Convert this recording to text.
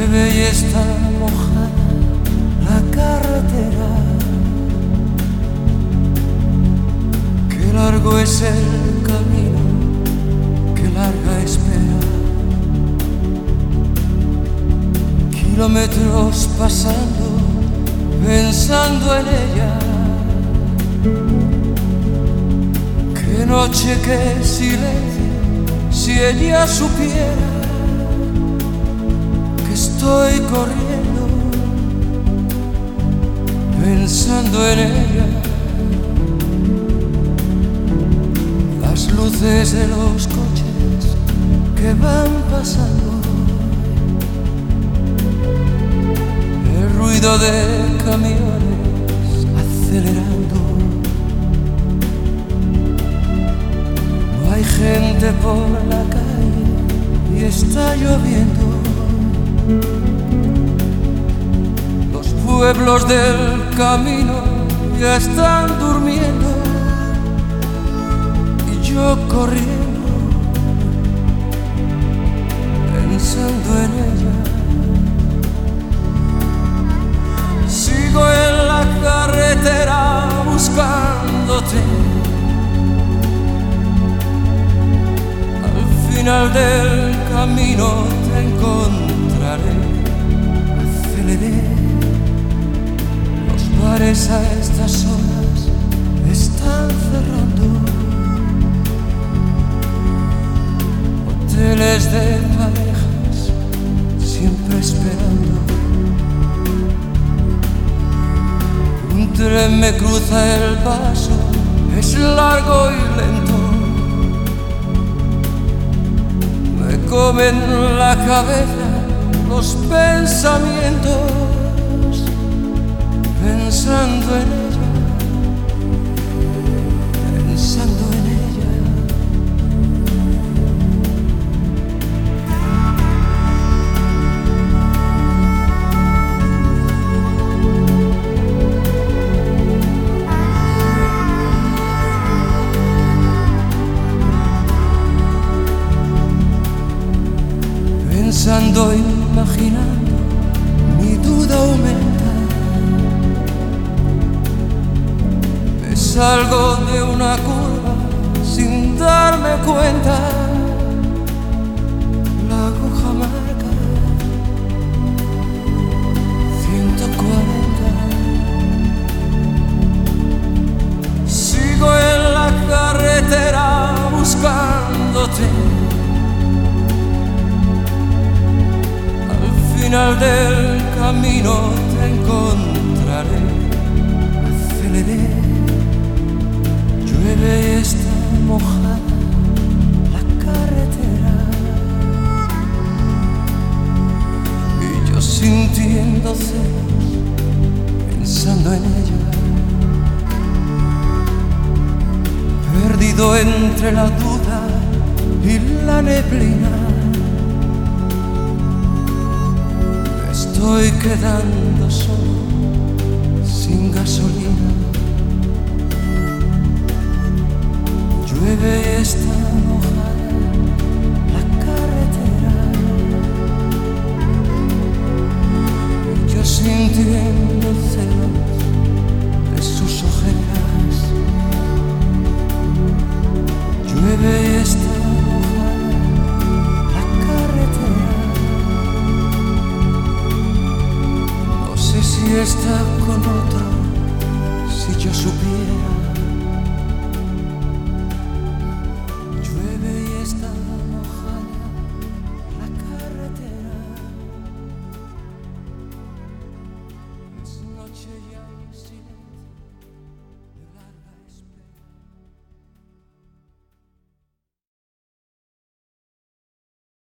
Llueve y está mojada la carretera. Qué largo es el camino, qué larga espera. Kilómetros pasando, pensando en ella. Qué noche, qué silencio, si ella supiera que estoy corriendo, pensando en ella. Las luces de los coches que van pasando, el ruido de camiones acelerando. No hay gente por la calle y está lloviendo. Los pueblos del camino ya están durmiendo y yo corriendo, pensando en ella. Sigo en la carretera buscándote. Al final del camino te encontraré. Aceleré. Los bares a estas horas están cerrando. Hoteles de parejas siempre esperando. Un tren me cruza el paso, es largo y lento. Me comen la cabeza los pensamientos, pensando en ella, pensando en ella. Pensando, imaginando, mi duda aumenta. Me salgo de una curva sin darme cuenta. La aguja marca 140. Sigo en la carretera buscándote. Al final del camino te encontraré. Aceleré. Llueve y está mojada la carretera. Y yo sintiendo celos, pensando en ella. Perdido entre la duda y la neblina. Estoy quedando solo, sin gasolina. Llueve y está